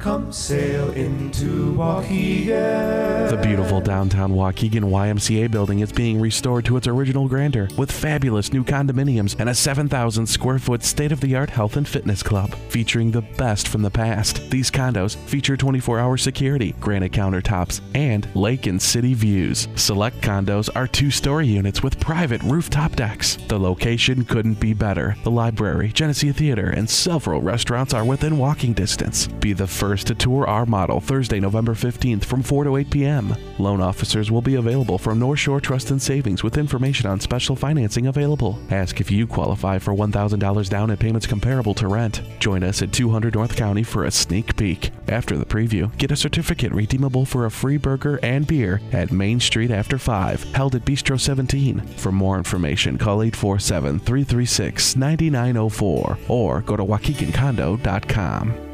Come sail into Waukegan. The beautiful downtown Waukegan YMCA building is being restored to its original grandeur with fabulous new condominiums and a 7,000 square foot state-of-the-art health and fitness club featuring the best from the past. These condos feature 24-hour security, granite countertops, and lake and city views. Select condos are 2-story units with private rooftop decks. The location couldn't be better. The library, Genesee Theater, and several restaurants are within walking distance. Be the first to tour our model Thursday, November 15th from 4 to 8 p.m. Loan officers will be available from North Shore Trust and Savings with information on special financing available. Ask if you qualify for $1,000 down and payments comparable to rent. Join us at 200 North County for a sneak peek. After the preview, get a certificate redeemable for a free burger and beer at Main Street after 5, held at Bistro 17. For more information, call 847-336-9904 or go to WaukeganCondo.com.